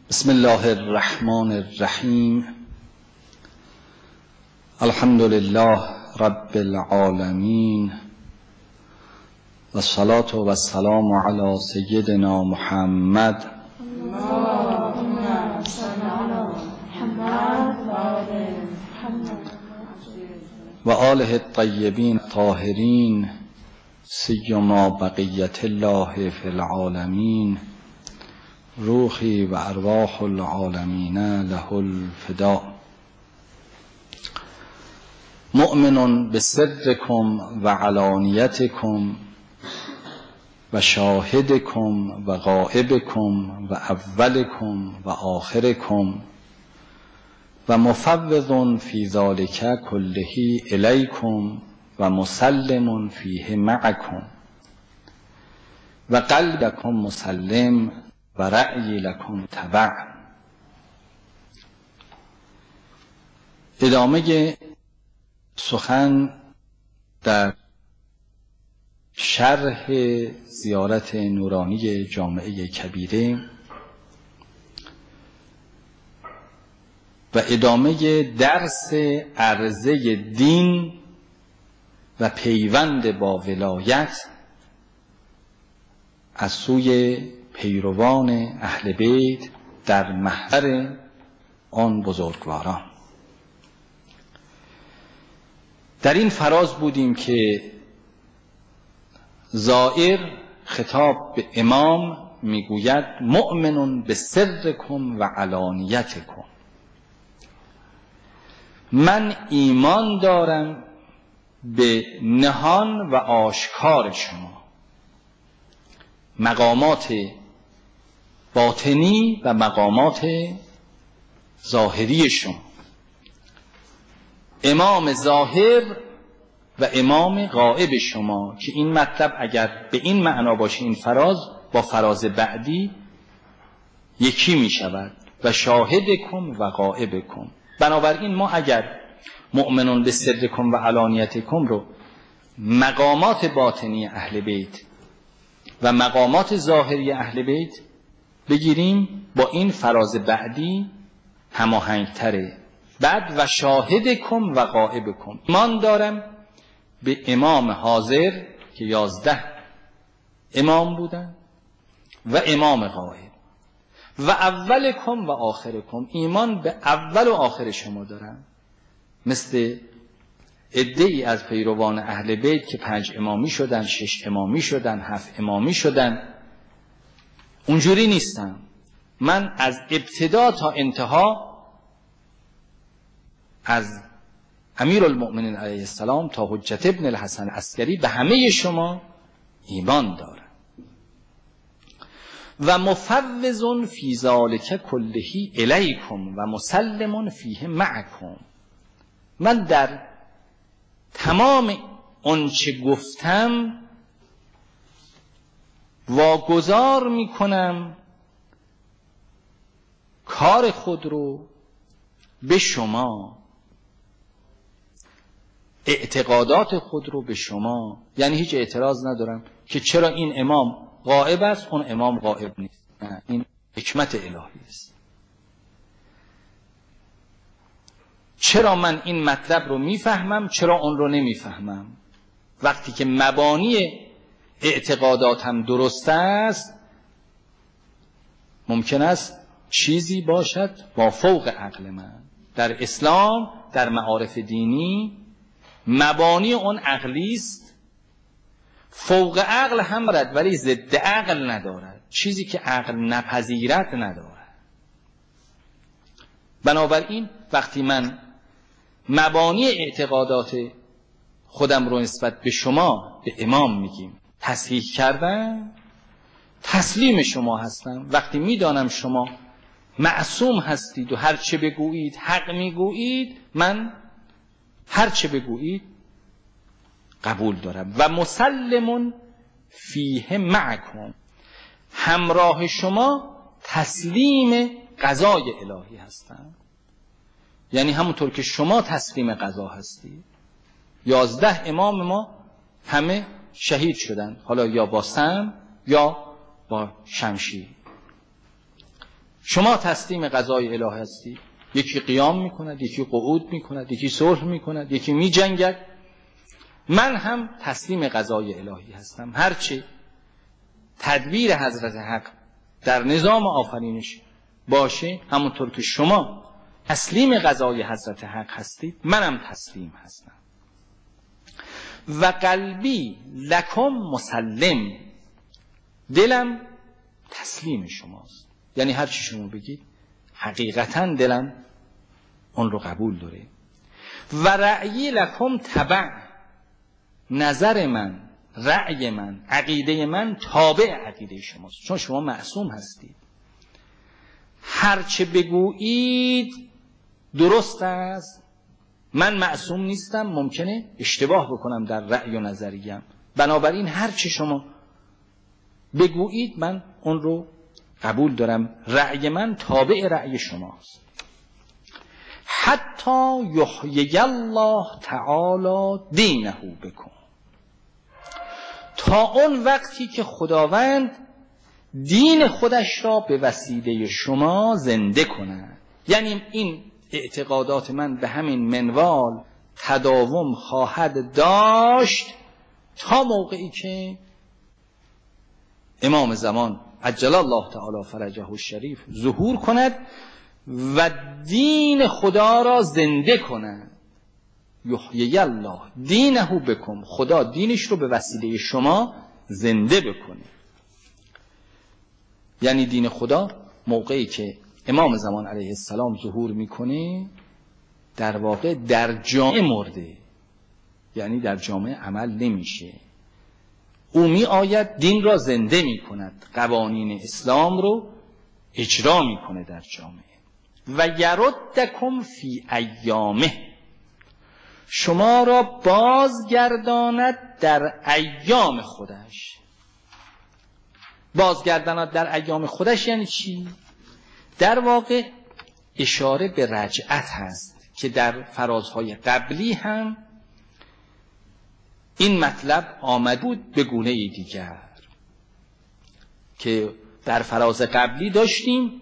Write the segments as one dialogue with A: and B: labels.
A: بسم الله الرحمن الرحیم. الحمد لله رب العالمین و الصلاة و السلام علی سیدنا محمد و آله الطیبین الطاهرین سیما بقیت الله فی العالمین روحی و ارواح العالمین له الفداء. مؤمن بسرکم و علانیتکم و شاهدکم و غائبکم و اولکم و آخرکم و مفوض فی ذلک کله الیکم و مسلم فیه معکم و قلبکم مسلم و رأی لکم تبع. ادامه سخن در شرح زیارت نورانی جامعه کبیره و ادامه درس عرضه دین و پیوند با ولایت از سوی پیروان اهل بیت در محور آن بزرگواران. در این فراز بودیم که زائر خطاب به امام میگوید مؤمن بسرکم و علانیتکم، من ایمان دارم به نهان و آشکار شما، مقامات باطنی و مقامات ظاهری شما، امام ظاهر و امام غائب شما، که این مطلب اگر به این معنا باشه این فراز با فراز بعدی یکی می شود و شاهدکم و غائبکم. بنابراین ما اگر مؤمنون به سرکم و علانیتکم رو مقامات باطنی اهل بیت و مقامات ظاهری اهل بیت بگیریم، با این فراز بعدی هماهنگ تره. بعد و شاهدکم و غائبکم، ایمان دارم به امام حاضر که 11 امام بودن و امام غائب و اولکم و آخرکم، ایمان به اول و آخر شما دارم. مثل عده‌ای از پیروان اهل بیت که 5 امامی شدن، 6 امامی شدن، 7 امامی شدن، اونجوری نیستم. من از ابتدا تا انتها، از امیرالمؤمنین علیه السلام تا حجت ابن الحسن عسکری، به همه شما ایمان دارم. و مفوض فی ذلک کله الیکم و مسلم فیه معکم، من در تمام آنچه گفتم واگذار میکنم کار خود رو به شما، اعتقادات خود رو به شما. یعنی هیچ اعتراض ندارم که چرا این امام غائب است اون امام غائب نیست، نه، این حکمت الهی است. چرا من این مطلب رو میفهمم چرا اون رو نمیفهمم؟ وقتی که مبانی اعتقاداتم درست است، ممکن است چیزی باشد با فوق عقل من. در اسلام، در معارف دینی، مبانی اون عقلی است، فوق عقل هم دارد ولی ضد عقل ندارد، چیزی که عقل نپذیرد ندارد. بنابراین وقتی من مبانی اعتقادات خودم رو نسبت به شما، به امام میگیم، تصحیح کردم، تسلیم شما هستم. وقتی میدانم شما معصوم هستید و هر چه بگویید حق میگویید، من هر چه بگویید قبول دارم. و مسلم فیه معکم، همراه شما تسلیم قضای الهی هستم. یعنی همونطور که شما تسلیم قضا هستید. 11 امام ما همه شهید شدن، حالا یا با سم یا با شمشیر. شما تسلیم قضای الهی هستید. یکی قیام میکند، یکی قعود میکند، یکی صلح میکند، یکی میجنگد. من هم تسلیم قضای الهی هستم. هرچه تدبیر حضرت حق در نظام آفرینش باشه، همونطور که شما تسلیم قضای حضرت حق هستید، منم تسلیم هستم. و قلبی لکم مسلم، دلم تسلیم شماست. یعنی هر چی شما بگید حقیقتا دلم اون رو قبول داره. و رأیی لکم تبع، نظر من، رأی من، عقیده من تابع عقیده شماست، چون شما معصوم هستید. هر چه بگویید درست است. من معصوم نیستم، ممکنه اشتباه بکنم در رأی و نظریم. بنابراین هر چه شما بگویید من اون رو قبول دارم. رأی من تابع رأی شماست. حتی یحیی الله تعالی دینه بکن، تا اون وقتی که خداوند دین خودش را به وسیله شما زنده کند. یعنی این اعتقادات من به همین منوال تداوم خواهد داشت تا موقعی که امام زمان عجل الله تعالی فرجه الشریف ظهور کند و دین خدا را زنده کند. یحیی الله دینه بکن، خدا دینش رو به وسیله شما زنده بکنه. یعنی دین خدا موقعی که امام زمان علیه السلام ظهور میکنه در واقع در جامعه مرده، یعنی در جامعه عمل نمیشه. او می آید دین را زنده می کند، قوانین اسلام رو اجرا می کنه در جامعه. و یردکم فی ایامه، شما را بازگرداند در ایام خودش. بازگرداند در ایام خودش یعنی چی؟ در واقع اشاره به رجعت هست که در فرازهای قبلی هم این مطلب آمد بود به گونه دیگر، که در فراز قبلی داشتیم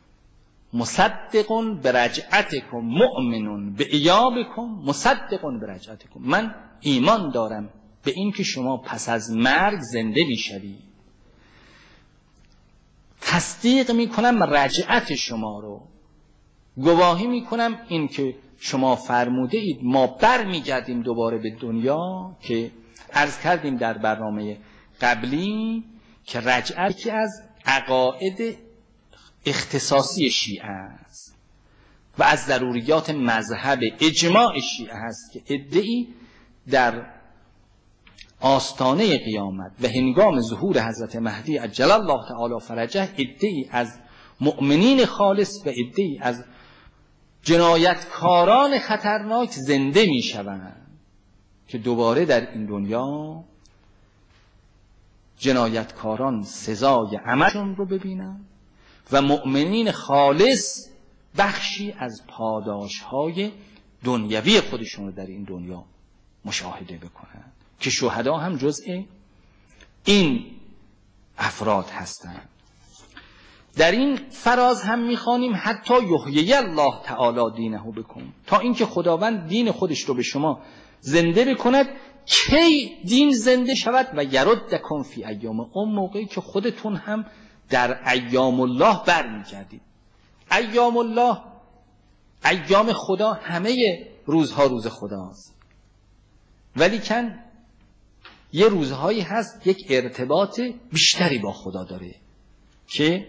A: مصدقون برجعتکم مؤمنون به ایابکم مصدقون برجعتکم، من ایمان دارم به این که شما پس از مرگ زنده میشوید، تصدیق میکنم رجعت شما رو، گواهی میکنم این که شما فرموده اید ما بر میگردیم دوباره به دنیا، که عرض کردیم در برنامه قبلی که رجعت که از عقاید اختصاصی شیعه است و از ضروریات مذهب اجماع شیعه است که عده‌ای در آستانه قیامت و هنگام ظهور حضرت مهدی عجل الله تعالی فرجه عده‌ای از مؤمنین خالص و عده‌ای از جنایتکاران خطرناک زنده می شوند که دوباره در این دنیا جنایتکاران سزای عملشون رو ببینن و مؤمنین خالص بخشی از پاداشهای دنیوی خودشون رو در این دنیا مشاهده بکنن، که شهدا هم جزء این افراد هستند. در این فراز هم میخوانیم حتی یحیی الله تعالی دینه بکن، تا اینکه خداوند دین خودش رو به شما زنده بکند. کی دین زنده شود؟ و یردکم فی ایام، اون موقعی که خودتون هم در ایام الله برمیگردید. ایام الله، ایام خدا همه روزها روز خداست، ولیکن یه روزهایی هست یک ارتباط بیشتری با خدا داره که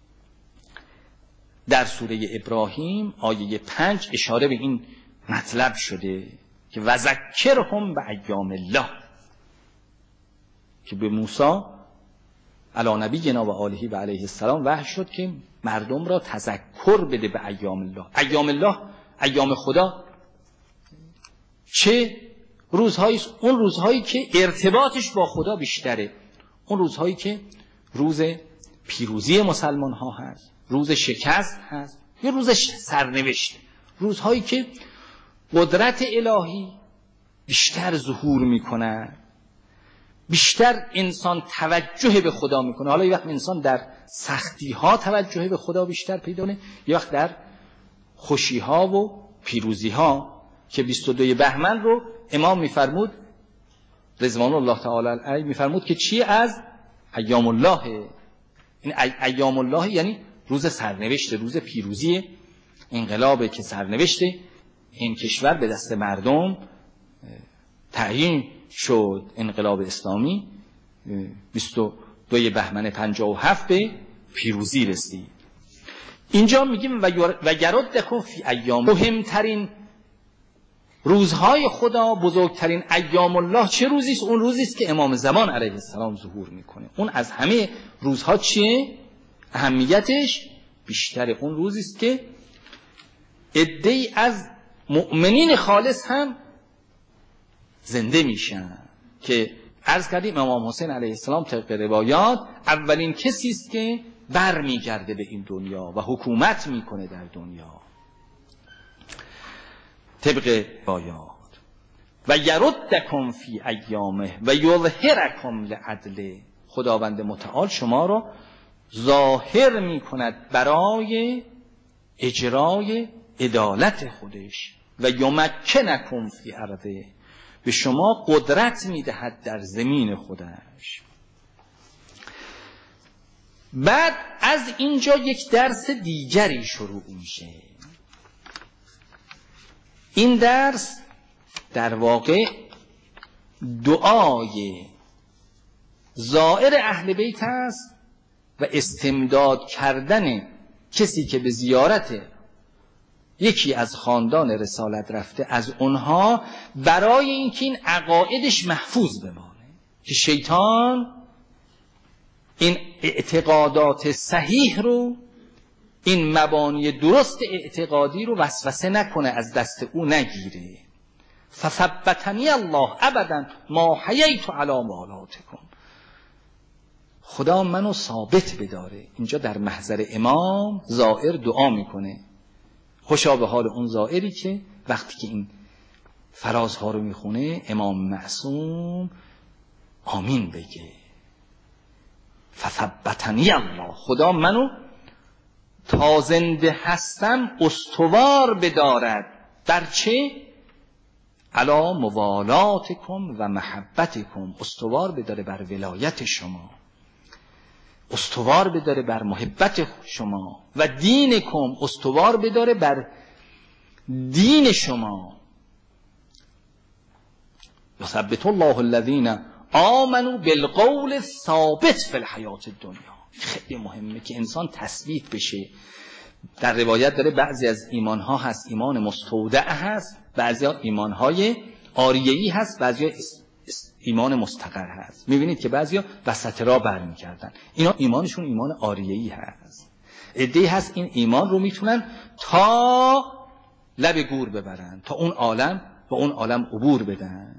A: در سوره ابراهیم آیه 5 اشاره به این مطلب شده که وذکرهم به ایام الله، که به موسی علی نبینا و آله و علیه السلام وحی شد که مردم را تذکر بده به ایام الله. ایام الله، ایام خدا چه روزهایی؟ اون روزهایی که ارتباطش با خدا بیشتره، اون روزهایی که روز پیروزی مسلمان ها هست، روز شکست هست یا روز سرنوشت، روزهایی که قدرت الهی بیشتر ظهور میکنه بیشتر انسان توجه به خدا میکنه. حالا یه وقت انسان در سختی ها توجه به خدا بیشتر پیدا کنه، یه وقت در خوشی ها و پیروزی ها، که 22 بهمن رو امام میفرمود رضوان الله تعالی علیه میفرمود که چی؟ از ایام الله. این ایام الله یعنی روز سرنوشت، روز پیروزی، انقلابه که سرنوشت این کشور به دست مردم تعیین شد. انقلاب اسلامی 22 بهمن 57 به پیروزی رسید. اینجا میگیم و یردکم فی ایام، مهمترین روزهای خدا، بزرگترین ایام الله چه روزی است؟ اون روزی است که امام زمان علیه السلام ظهور میکنه. اون از همه روزها چیه؟ اهمیتش بیشتر اون روزی است که عده‌ای از مؤمنین خالص هم زنده میشن، که عرض کردیم امام حسین علیه السلام طبق روایات اولین کسی است که برمیگرده به این دنیا و حکومت میکنه در دنیا طبق روایات. و یردکم فی ایامه و یظهرکم لعدله، خداوند متعال شما را ظاهر میکند برای اجرای عدالت خودش. و یمکنکم فی ارضه، به شما قدرت میدهد در زمین خودش. بعد از اینجا یک درس دیگری شروع میشه. این درس در واقع دعای زائر اهل بیت است و استمداد کردن کسی که به زیارت یکی از خاندان رسالت رفته از اونها، برای اینکه این عقایدش محفوظ بمانه، که شیطان این اعتقادات صحیح رو، این مبانی درست اعتقادی رو وسوسه نکنه، از دست او نگیره. فثبتنی الله ابدا ما حییت علی مالاتکم، خدا منو ثابت بداره. اینجا در محضر امام زائر دعا میکنه، خوشا به حال اون زائری که وقتی که این فرازها رو میخونه امام معصوم آمین بگه. فثبتنی الله، خدا منو تا زنده هستم استوار بدارد. بر چه؟ علی موالاتکم و محبتکم، استوار بداره بر ولایت شما، استوار بداره بر محبت شما. و دینکم، استوار بداره بر دین شما. یثبت الله الذین آمنوا بالقول الثابت فی الحیات الدنیا. خیلی مهمه که انسان تثبیت بشه. در روایت داره بعضی از ایمانها هست ایمان مستودع هست، بعضی ایمانهای آریه‌ای هست، بعضی ایمان مستقر هست. میبینید که بعضیا وسط را برمیگردن، اینا ایمانشون ایمان آریه‌ای هست. عده‌ای هست این ایمان رو میتونن تا لب گور ببرن، تا اون عالم و اون عالم عبور بدن.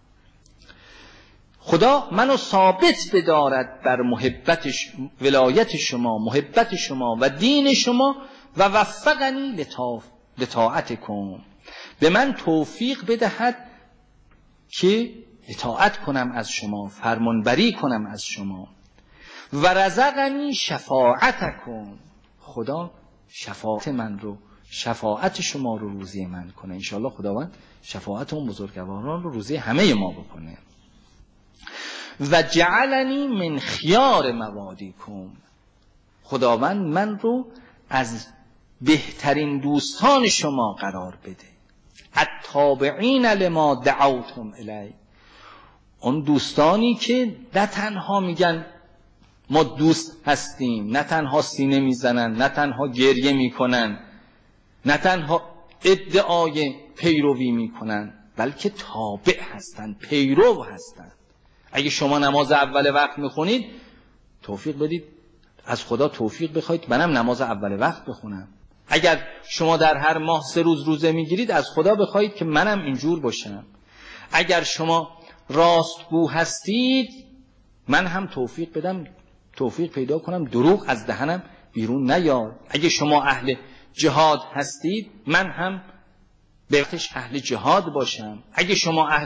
A: خدا منو ثابت بدارد بر محبتش، ولایت شما، محبت شما و دین شما. و وفقنی لطاعتکم، به من توفیق بدهد که اطاعت کنم از شما، فرمانبری کنم از شما. و رزقنی شفاعتکم، خدا شفاعت من رو، شفاعت شما رو روزی من کنه. انشاءالله خداوند شفاعت اون بزرگواران رو روزی همه ما بکنه. و جعلنی من خیار موادیکم، خداوند من رو از بهترین دوستان شما قرار بده. التابعین لما دعوتم الی، اون دوستانی که نه تنها میگن ما دوست هستیم، نه تنها سینه میزنن، نه تنها گریه میکنن، نه تنها ادعای پیروی میکنن، بلکه تابع هستن، پیرو هستن. اگه شما نماز اول وقت میخونید، توفیق بدید از خدا توفیق بخواید منم نماز اول وقت بخونم. اگر شما در هر ماه 3 روز روزه میگیرید، از خدا بخواید که منم اینجور باشم. اگر شما راستگو هستید، من هم توفیق بدم، توفیق پیدا کنم دروغ از دهنم بیرون نیاد. اگه شما اهل جهاد هستید، من هم به وقتش اهل جهاد باشم. اگه شما اهل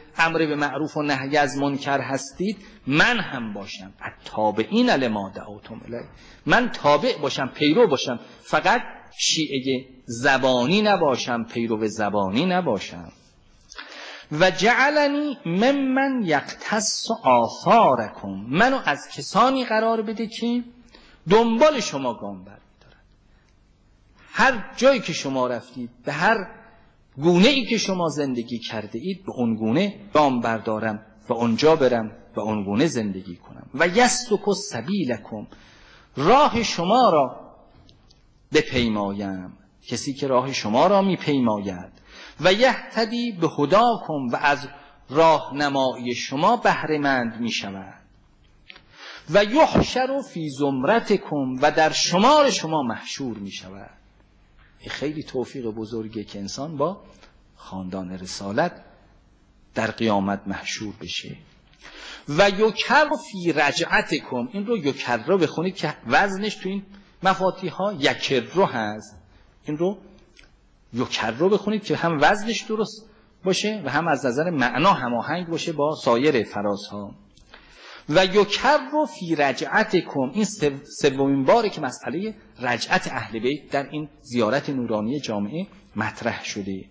A: امر به معروف و نهی از منکر هستید من هم باشم. التابعین لما دعوتم الیه، من تابع باشم، پیرو باشم، فقط شیعه زبانی نباشم، پیرو زبانی نباشم. و جعلنی ممن یقتص آثارکم، منو از کسانی قرار بده که دنبال شما گام برمی‌دارن. هر جایی که شما رفتید، به هر گونه ای که شما زندگی کرده اید، به اون گونه گام بردارم و اونجا برم و اون گونه زندگی کنم. و یسلک سبیلکم، راه شما را بپیمایم، کسی که راه شما را میپیماید. و یهتدی به هداکم، و از راهنمایی شما بهره مند میشود. و یحشر فی زمرتکم، و در شمار شما محشور میشود. این خیلی توفیق بزرگه که انسان با خاندان رسالت در قیامت محشور بشه. و یکر فی رجعتکم، این رو یکر رو بخونید که وزنش تو این مفاتیح ها یکر رو هست. این رو یکر رو بخونید که هم وزنش درست باشه و هم از نظر معنا هماهنگ باشه با سایر فرازها. و یکر رو فی رجعتکم، این سومین باره که مسئله رجعت اهل بیت در این زیارت نورانی جامعه مطرح شده.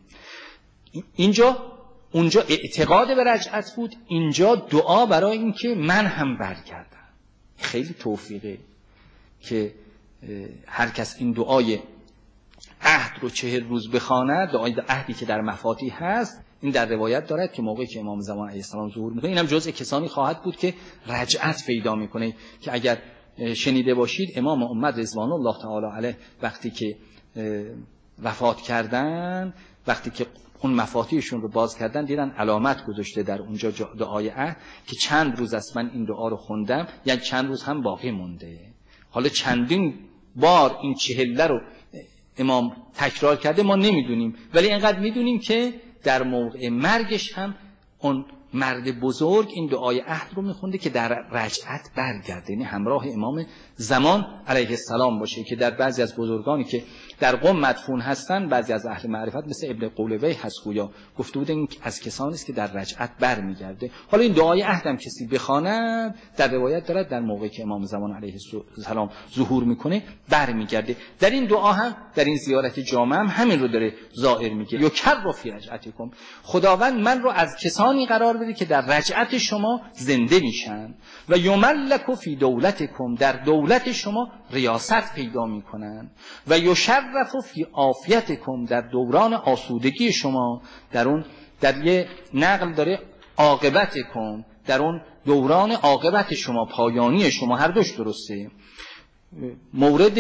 A: اونجا اعتقاد به رجعت بود، اینجا دعا برای این که من هم برگردم. خیلی توفیقه که هر کس این دعای عهد رو 40 روز بخواند، دعای عهدی که در مفاتیح هست. این در روایت دارد که موقعی که امام زمان علیه السلام ظهور میکنه، اینم جزء کسانی خواهد بود که رجعت پیدا میکنه، که اگر شنیده باشید امام امت رضوان الله تعالی علیه وقتی که وفات کردن، وقتی که اون مفاتیحشون رو باز کردن، دیدن علامت گذاشته در اونجا دعای عهد که چند روز است من این دعا رو خوندم، یعنی چند روز هم باقی مونده. حالا چندین بار این 40 رو امام تکرار کرده ما نمیدونیم، ولی اینقدر میدونیم که در موقع مرگش هم اون مرد بزرگ این دعای عهد رو میخونده که در رجعت برگرده، یعنی همراه امام زمان علیه السلام باشه. که در بعضی از بزرگانی که در قم مدفون هستن، بعضی از اهل معرفت مثل ابن قولوی هست گویا گفته بودن از کسانی است که در رجعت برمیگرده. حالا این دعای عهد هم کسی بخواند، در روایت دارد در موقعی که امام زمان علیه السلام ظهور میکنه برمیگرده. در این دعا هم، در این زیارت جامع هم همین رو داره زائر میگه، یکر فی رجعتکم، خداوند من رو از کسانی قرار بده که در رجعت شما زنده میشن. و یملک فی دولتکم، در دولت شما ریاست پیدا میکنن. و یشرف فی عافیتکم، در دوران آسودگی شما، در یه نقل داره عاقبتکم، در اون دوران عاقبت شما، پایانی شما، هر دوش درسته، مورد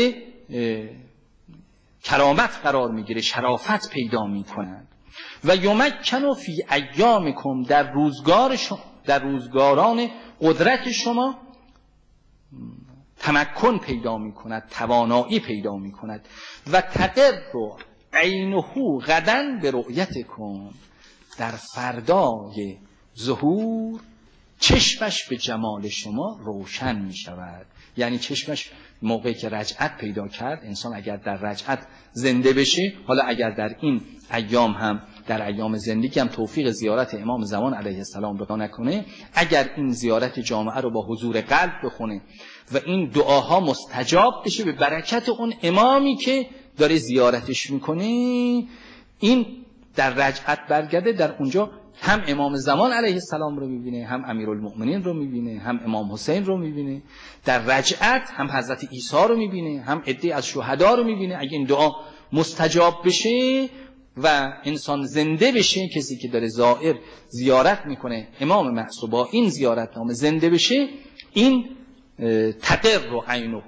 A: کرامت قرار میگیره، شرافت پیدا میکنن. و یمکن فی ایامکم، در روزگاران قدرت شما تمکن پیدا می کند، توانایی پیدا می کند. و تقر عینه غدا به رؤیتکم، در فردای ظهور چشمش به جمال شما روشن می شود. یعنی چشمش موقعی که رجعت پیدا کرد، انسان اگر در رجعت زنده بشه، حالا اگر در این ایام هم، در ایام زندگی هم توفیق زیارت امام زمان علیه السلام رو نکنه، اگر این زیارت جامعه رو با حضور قلب بخونه و این دعاها مستجاب بشه به برکت اون امامی که داره زیارتش میکنه، این در رجعت برگرده، در اونجا هم امام زمان علیه السلام رو میبینه، هم امیرالمؤمنین رو میبینه، هم امام حسین رو میبینه. در رجعت هم حضرت عیسی رو میبینه، هم عده از شهدا رو میبینه. اگه این دعا مستجاب بشه و انسان زنده بشه، کسی که داره زائر زیارت میکنه امام معصوم با این زیارت نامه زنده بشه، این تقر عینه،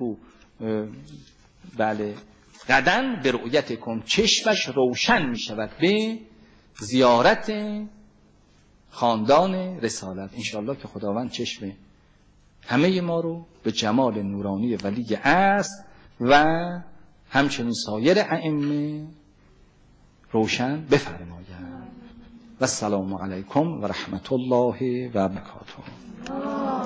A: بله، غدا به رؤیتکم، چشمش روشن میشود به زیارت خاندان رسالت. انشاءالله که خداوند چشم همه ما رو به جمال نورانی ولی است و همچنین سایر ائمه روشن بفرماید. و السلام علیکم و رحمت الله و برکاته.